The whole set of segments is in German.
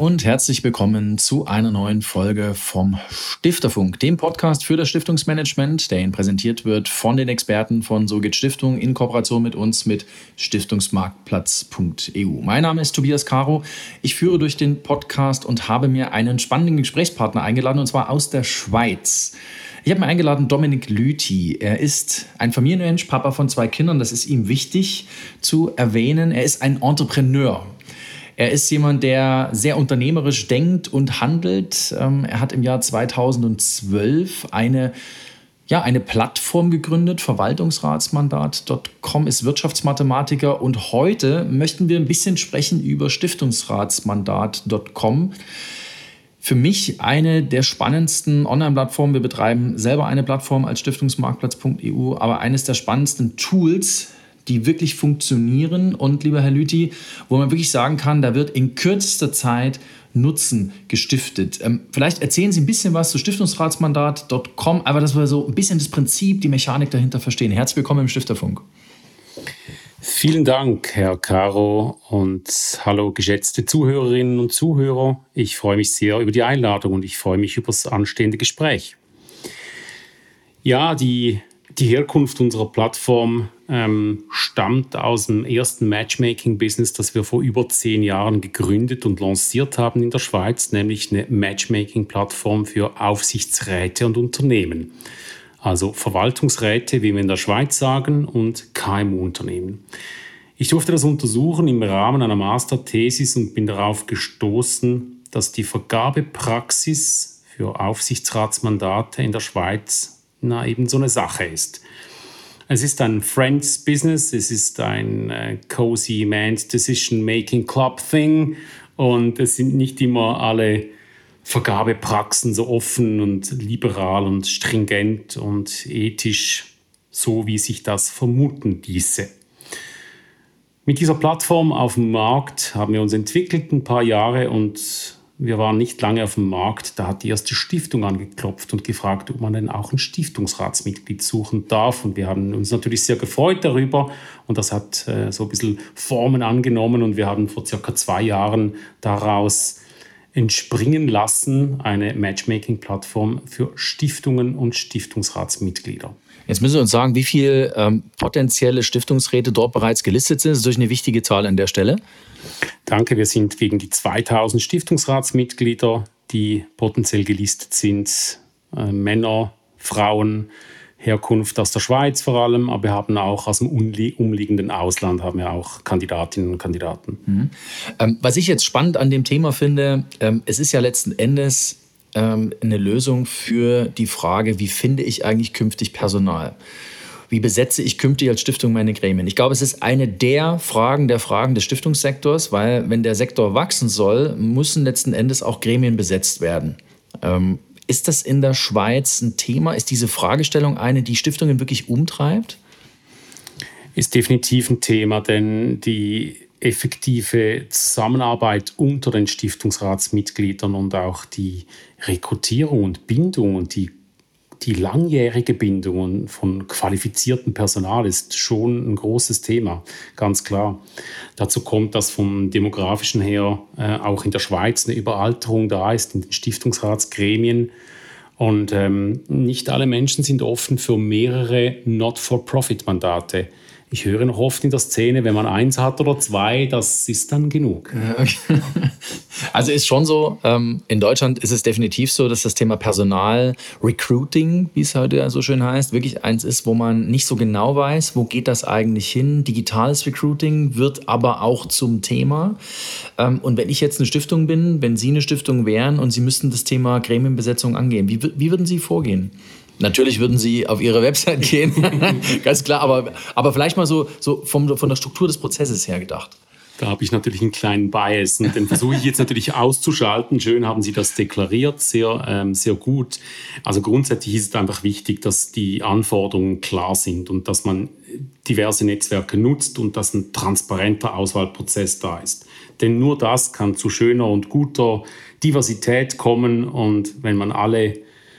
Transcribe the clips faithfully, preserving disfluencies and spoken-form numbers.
und herzlich willkommen zu einer neuen Folge vom Stifterfunk, dem Podcast für das Stiftungsmanagement, der Ihnen präsentiert wird von den Experten von So geht Stiftung in Kooperation mit uns mit stiftungsmarktplatz punkt e u. Mein Name ist Tobias Caro. Ich führe durch den Podcast und habe mir einen spannenden Gesprächspartner eingeladen, und zwar aus der Schweiz. Ich habe mir eingeladen Dominik Lüthi. Er ist ein Familienmensch, Papa von zwei Kindern. Das ist ihm wichtig zu erwähnen. Er ist ein Entrepreneur. Er ist jemand, der sehr unternehmerisch denkt und handelt. Er hat im Jahr zweitausendzwölf eine, ja, eine Plattform gegründet, verwaltungsratsmandat punkt com, ist Wirtschaftsmathematiker. Und heute möchten wir ein bisschen sprechen über stiftungsratsmandat punkt com. Für mich eine der spannendsten Online-Plattformen. Wir betreiben selber eine Plattform als stiftungsmarktplatz punkt e u, aber eines der spannendsten Tools, die wirklich funktionieren und, lieber Herr Lüthi, wo man wirklich sagen kann, da wird in kürzester Zeit Nutzen gestiftet. Ähm, vielleicht erzählen Sie ein bisschen was zu stiftungsratsmandat punkt com, aber dass wir so ein bisschen das Prinzip, die Mechanik dahinter verstehen. Herzlich willkommen im Stifterfunk. Vielen Dank, Herr Caro, und hallo geschätzte Zuhörerinnen und Zuhörer. Ich freue mich sehr über die Einladung und ich freue mich über das anstehende Gespräch. Ja, die, die Herkunft unserer Plattform ähm, stammt aus dem ersten Matchmaking-Business, das wir vor über zehn Jahren gegründet und lanciert haben in der Schweiz, nämlich eine Matchmaking-Plattform für Aufsichtsräte und Unternehmen. Also Verwaltungsräte, wie wir in der Schweiz sagen, und K M U-Unternehmen. Ich durfte das untersuchen im Rahmen einer Masterthesis und bin darauf gestoßen, dass die Vergabepraxis für Aufsichtsratsmandate in der Schweiz na, eben so eine Sache ist. Es ist ein Friends Business, es ist ein äh, cozy man's decision-making club thing und es sind nicht immer alle Vergabepraxen so offen und liberal und stringent und ethisch, so wie sich das vermuten ließe. Mit dieser Plattform auf dem Markt haben wir uns entwickelt ein paar Jahre und wir waren nicht lange auf dem Markt. Da hat die erste Stiftung angeklopft und gefragt, ob man denn auch ein Stiftungsratsmitglied suchen darf. Und wir haben uns natürlich sehr gefreut darüber. Und das hat äh, so ein bisschen Formen angenommen. Und wir haben vor circa zwei Jahren daraus entspringen lassen, eine Matchmaking-Plattform für Stiftungen und Stiftungsratsmitglieder. Jetzt müssen Sie uns sagen, wie viele ähm, potenzielle Stiftungsräte dort bereits gelistet sind. Das ist natürlich eine wichtige Zahl an der Stelle. Danke, wir sind gegen die zweitausend Stiftungsratsmitglieder, die potenziell gelistet sind. Äh, Männer, Frauen, Herkunft aus der Schweiz vor allem, aber wir haben auch aus dem umliegenden Ausland haben wir auch Kandidatinnen und Kandidaten. Mhm. Ähm, was ich jetzt spannend an dem Thema finde, ähm, es ist ja letzten Endes ähm, eine Lösung für die Frage, wie finde ich eigentlich künftig Personal? Wie besetze ich künftig als Stiftung meine Gremien? Ich glaube, es ist eine der Fragen der Fragen des Stiftungssektors, weil wenn der Sektor wachsen soll, müssen letzten Endes auch Gremien besetzt werden. Ähm, Ist das in der Schweiz ein Thema? Ist diese Fragestellung eine, die Stiftungen wirklich umtreibt? Ist definitiv ein Thema, denn die effektive Zusammenarbeit unter den Stiftungsratsmitgliedern und auch die Rekrutierung und Bindung und die, die langjährige Bindung von qualifiziertem Personal ist schon ein großes Thema, ganz klar. Dazu kommt, dass vom Demografischen her äh, auch in der Schweiz eine Überalterung da ist in den Stiftungsratsgremien. Und ähm, nicht alle Menschen sind offen für mehrere Not-for-Profit-Mandate. Ich höre noch oft in der Szene, wenn man eins hat oder zwei, das ist dann genug. Also ist schon so, ähm, in Deutschland ist es definitiv so, dass das Thema Personal, Recruiting, wie es heute so schön heißt, wirklich eins ist, wo man nicht so genau weiß, wo geht das eigentlich hin. Digitales Recruiting wird aber auch zum Thema. Ähm, und wenn ich jetzt eine Stiftung bin, wenn Sie eine Stiftung wären und Sie müssten das Thema Gremienbesetzung angehen, wie, wie würden Sie vorgehen? Natürlich würden Sie auf Ihre Website gehen, ganz klar, aber, aber vielleicht mal so, so vom, von der Struktur des Prozesses her gedacht. Da habe ich natürlich einen kleinen Bias und den versuche ich jetzt natürlich auszuschalten. Schön haben Sie das deklariert, sehr, ähm, sehr gut. Also grundsätzlich ist es einfach wichtig, dass die Anforderungen klar sind und dass man diverse Netzwerke nutzt und dass ein transparenter Auswahlprozess da ist. Denn nur das kann zu schöner und guter Diversität kommen und wenn man alle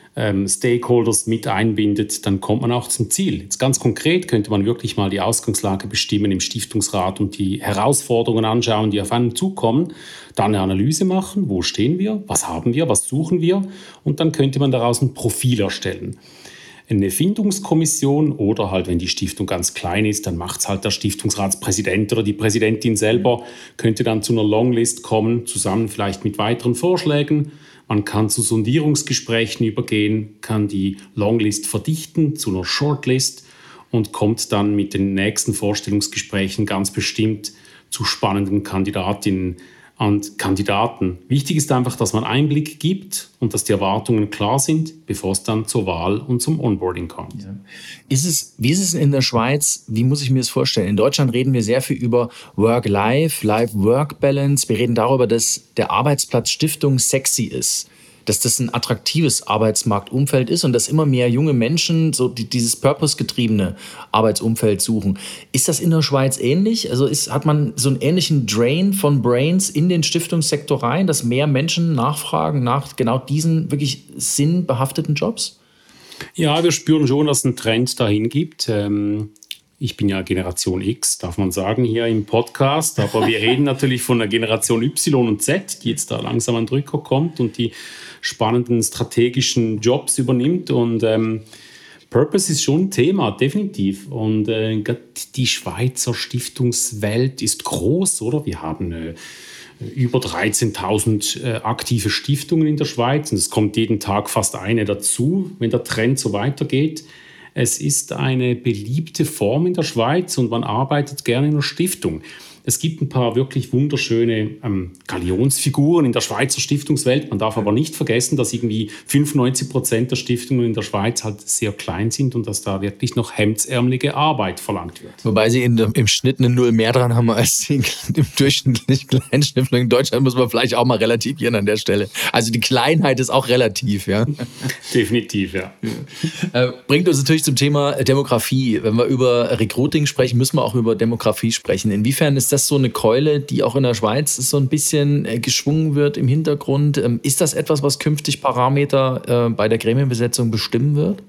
ähm, Stakeholders mit einbindet, dann kommt man auch zum Ziel. Jetzt ganz konkret könnte man wirklich mal die Ausgangslage bestimmen im Stiftungsrat und die Herausforderungen anschauen, die auf einen zukommen, dann eine Analyse machen, wo stehen wir, was haben wir, was suchen wir, und dann könnte man daraus ein Profil erstellen. Eine Findungskommission oder halt, wenn die Stiftung ganz klein ist, dann macht es halt der Stiftungsratspräsident oder die Präsidentin selber, könnte dann zu einer Longlist kommen, zusammen vielleicht mit weiteren Vorschlägen. Man kann zu Sondierungsgesprächen übergehen, kann die Longlist verdichten zu einer Shortlist und kommt dann mit den nächsten Vorstellungsgesprächen ganz bestimmt zu spannenden Kandidatinnen und Kandidaten. Wichtig ist einfach, dass man Einblick gibt und dass die Erwartungen klar sind, bevor es dann zur Wahl und zum Onboarding kommt. Ja. Ist es, wie ist es in der Schweiz? Wie muss ich mir das vorstellen? In Deutschland reden wir sehr viel über Work-Life, Life-Work-Balance. Wir reden darüber, dass der Arbeitsplatz Stiftung sexy ist, dass das ein attraktives Arbeitsmarktumfeld ist und dass immer mehr junge Menschen so die, dieses purpose-getriebene Arbeitsumfeld suchen. Ist das in der Schweiz ähnlich? Also ist, hat man so einen ähnlichen Drain von Brains in den Stiftungssektor rein, dass mehr Menschen nachfragen nach genau diesen wirklich sinnbehafteten Jobs? Ja, wir spüren schon, dass es einen Trend dahin gibt. Ähm Ich bin ja Generation X, darf man sagen, hier im Podcast. Aber wir reden natürlich von der Generation Y und Z, die jetzt da langsam an den Drücker kommt und die spannenden strategischen Jobs übernimmt. Und ähm, Purpose ist schon ein Thema, definitiv. Und äh, die Schweizer Stiftungswelt ist groß, oder? Wir haben äh, über dreizehntausend äh, aktive Stiftungen in der Schweiz. Und es kommt jeden Tag fast eine dazu, wenn der Trend so weitergeht. Es ist eine beliebte Form in der Schweiz und man arbeitet gerne in einer Stiftung. Es gibt ein paar wirklich wunderschöne ähm, Galionsfiguren in der Schweizer Stiftungswelt. Man darf aber nicht vergessen, dass irgendwie fünfundneunzig Prozent der Stiftungen in der Schweiz halt sehr klein sind und dass da wirklich noch hemdsärmelige Arbeit verlangt wird. Wobei sie in, im Schnitt eine Null mehr dran haben als die im durchschnittlich kleinen Stiftungen. In Deutschland muss man vielleicht auch mal relativieren an der Stelle. Also die Kleinheit ist auch relativ, ja. Definitiv, ja. ja. Äh, bringt uns natürlich zum Thema Demografie. Wenn wir über Recruiting sprechen, müssen wir auch über Demografie sprechen. Inwiefern ist das so eine Keule, die auch in der Schweiz so ein bisschen geschwungen wird im Hintergrund? Ist das etwas, was künftig Parameter bei der Gremienbesetzung bestimmen wird?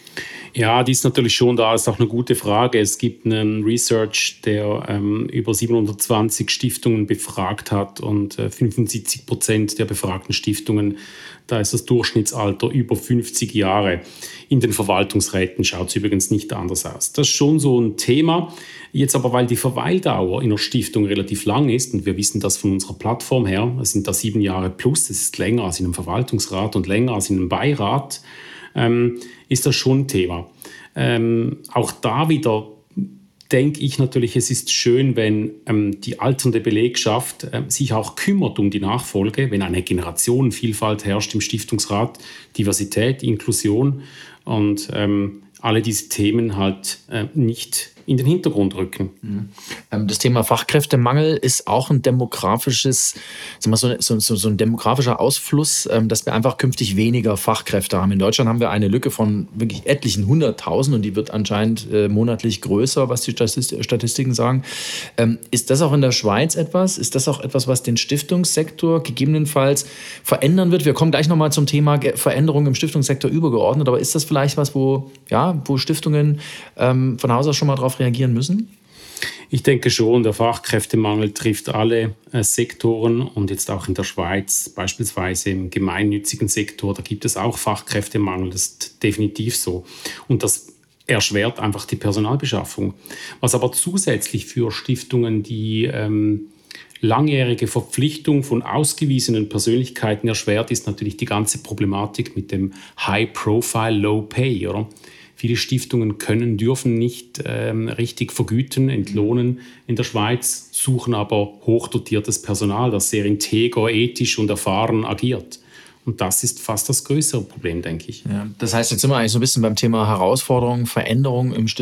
Ja, die ist natürlich schon da, ist auch eine gute Frage. Es gibt einen Research, der ähm, über siebenhundertzwanzig Stiftungen befragt hat und äh, fünfundsiebzig Prozent der befragten Stiftungen, da ist das Durchschnittsalter über fünfzig Jahre. In den Verwaltungsräten schaut es übrigens nicht anders aus. Das ist schon so ein Thema. Jetzt aber, weil die Verweildauer in einer Stiftung relativ lang ist, und wir wissen das von unserer Plattform her, es sind da sieben Jahre plus, das ist länger als in einem Verwaltungsrat und länger als in einem Beirat, ähm, ist das schon ein Thema. Ähm, auch da wieder denke ich natürlich, es ist schön, wenn ähm, die alternde Belegschaft ähm, sich auch kümmert um die Nachfolge, wenn eine Generationenvielfalt herrscht im Stiftungsrat, Diversität, Inklusion und ähm, alle diese Themen halt äh, nicht in den Hintergrund rücken. Das Thema Fachkräftemangel ist auch ein demografisches, sagen wir so, so, so ein demografischer Ausfluss, dass wir einfach künftig weniger Fachkräfte haben. In Deutschland haben wir eine Lücke von wirklich etlichen hunderttausend und die wird anscheinend äh, monatlich größer, was die Statistiken sagen. Ähm, ist das auch in der Schweiz etwas? Ist das auch etwas, was den Stiftungssektor gegebenenfalls verändern wird? Wir kommen gleich nochmal zum Thema Veränderung im Stiftungssektor übergeordnet, aber ist das vielleicht was, wo, ja, wo Stiftungen ähm, von Haus aus schon mal drauf reagieren müssen? Ich denke schon, der Fachkräftemangel trifft alle äh, Sektoren und jetzt auch in der Schweiz, beispielsweise im gemeinnützigen Sektor, da gibt es auch Fachkräftemangel, das ist definitiv so. Und das erschwert einfach die Personalbeschaffung. Was aber zusätzlich für Stiftungen die ähm, langjährige Verpflichtung von ausgewiesenen Persönlichkeiten erschwert, ist natürlich die ganze Problematik mit dem High Profile, Low Pay, oder? Viele Stiftungen können, dürfen nicht ähm, richtig vergüten, entlohnen in der Schweiz, suchen aber hochdotiertes Personal, das sehr integer, ethisch und erfahren agiert. Und das ist fast das größere Problem, denke ich. Ja, das heißt, jetzt sind wir eigentlich so ein bisschen beim Thema Herausforderungen, Veränderungen im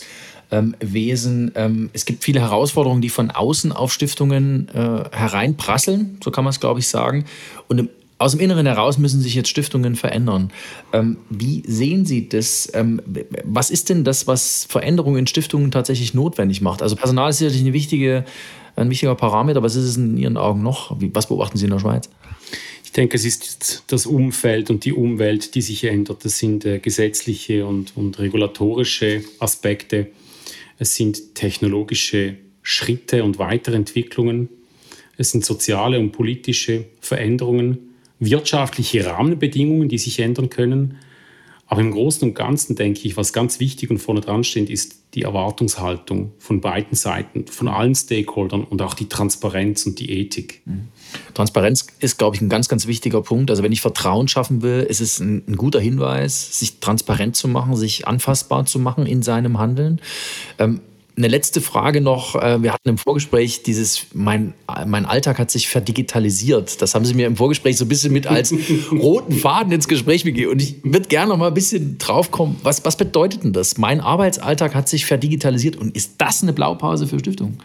Stiftungswesen. Ähm, es gibt viele Herausforderungen, die von außen auf Stiftungen äh, hereinprasseln, so kann man es, glaube ich, sagen. Und im Aus dem Inneren heraus müssen sich jetzt Stiftungen verändern. Ähm, wie sehen Sie das? Ähm, was ist denn das, was Veränderungen in Stiftungen tatsächlich notwendig macht? Also Personal ist sicherlich eine wichtige, ein wichtiger Parameter. Was ist es in Ihren Augen noch? Wie, was beobachten Sie in der Schweiz? Ich denke, es ist das Umfeld und die Umwelt, die sich ändert. Das sind äh, gesetzliche und, und regulatorische Aspekte. Es sind technologische Schritte und Weiterentwicklungen. Es sind soziale und politische Veränderungen, wirtschaftliche Rahmenbedingungen, die sich ändern können. Aber im Großen und Ganzen denke ich, was ganz wichtig und vorne dran steht, ist die Erwartungshaltung von beiden Seiten, von allen Stakeholdern und auch die Transparenz und die Ethik. Transparenz ist, glaube ich, ein ganz, ganz wichtiger Punkt. Also wenn ich Vertrauen schaffen will, ist es ein, ein guter Hinweis, sich transparent zu machen, sich anfassbar zu machen in seinem Handeln. Ähm, Eine letzte Frage noch. Wir hatten im Vorgespräch dieses, mein, mein Alltag hat sich verdigitalisiert. Das haben Sie mir im Vorgespräch so ein bisschen mit als roten Faden ins Gespräch gegeben. Und ich würde gerne noch mal ein bisschen drauf kommen. Was, was bedeutet denn das? Mein Arbeitsalltag hat sich verdigitalisiert. Und ist das eine Blaupause für Stiftung?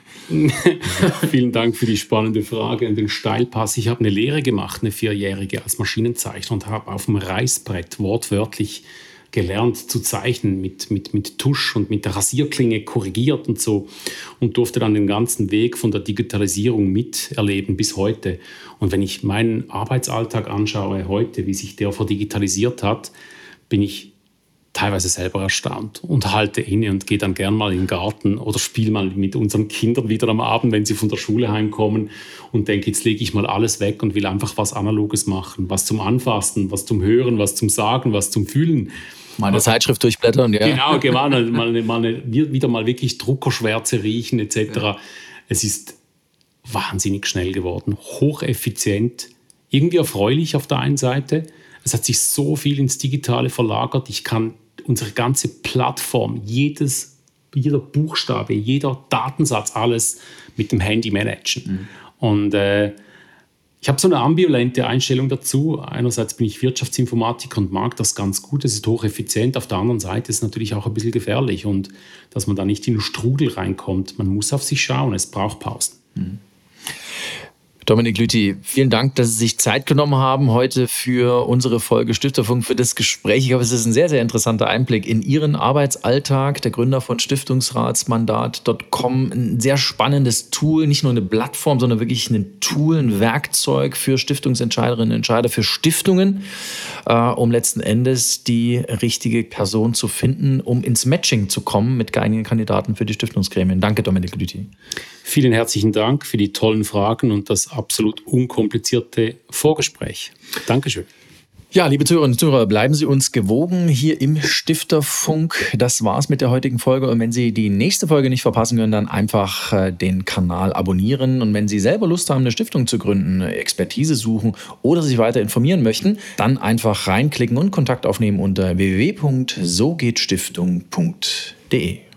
Vielen Dank für die spannende Frage und den Steilpass. Ich habe eine Lehre gemacht, eine vierjährige, als Maschinenzeichner und habe auf dem Reißbrett wortwörtlich gelernt zu zeichnen, mit, mit, mit Tusch und mit der Rasierklinge korrigiert und so und durfte dann den ganzen Weg von der Digitalisierung miterleben bis heute. Und wenn ich meinen Arbeitsalltag anschaue heute, wie sich der verdigitalisiert hat, bin ich teilweise selber erstaunt und halte inne und gehe dann gern mal in den Garten oder spiele mal mit unseren Kindern wieder am Abend, wenn sie von der Schule heimkommen und denke, jetzt lege ich mal alles weg und will einfach was Analoges machen, was zum Anfassen, was zum Hören, was zum Sagen, was zum Fühlen. Mal eine Zeitschrift durchblättern, ja. Genau, genau mal, mal, mal, wieder mal wirklich Druckerschwärze riechen et cetera. Ja. Es ist wahnsinnig schnell geworden, hocheffizient, irgendwie erfreulich auf der einen Seite. Es hat sich so viel ins Digitale verlagert. Ich kann unsere ganze Plattform, jedes, jeder Buchstabe, jeder Datensatz, alles mit dem Handy managen. Mhm. Und äh, ich habe so eine ambivalente Einstellung dazu. Einerseits bin ich Wirtschaftsinformatiker und mag das ganz gut. Es ist hocheffizient. Auf der anderen Seite ist es natürlich auch ein bisschen gefährlich. Und dass man da nicht in den Strudel reinkommt. Man muss auf sich schauen. Es braucht Pausen. Mhm. Dominik Lüthi, vielen Dank, dass Sie sich Zeit genommen haben heute für unsere Folge Stifterfunk, für das Gespräch. Ich glaube, es ist ein sehr, sehr interessanter Einblick in Ihren Arbeitsalltag, der Gründer von Stiftungsratsmandat Punkt com. Ein sehr spannendes Tool, nicht nur eine Plattform, sondern wirklich ein Tool, ein Werkzeug für Stiftungsentscheiderinnen und Entscheider, für Stiftungen, äh, um letzten Endes die richtige Person zu finden, um ins Matching zu kommen mit geeigneten Kandidaten für die Stiftungsgremien. Danke, Dominik Lüthi. Vielen herzlichen Dank für die tollen Fragen und das absolut unkomplizierte Vorgespräch. Dankeschön. Ja, liebe Zuhörerinnen und Zuhörer, bleiben Sie uns gewogen hier im Stifterfunk. Das war's mit der heutigen Folge. Und wenn Sie die nächste Folge nicht verpassen können, dann einfach äh, den Kanal abonnieren. Und wenn Sie selber Lust haben, eine Stiftung zu gründen, Expertise suchen oder sich weiter informieren möchten, dann einfach reinklicken und Kontakt aufnehmen unter w w w punkt so geht stiftung punkt d e.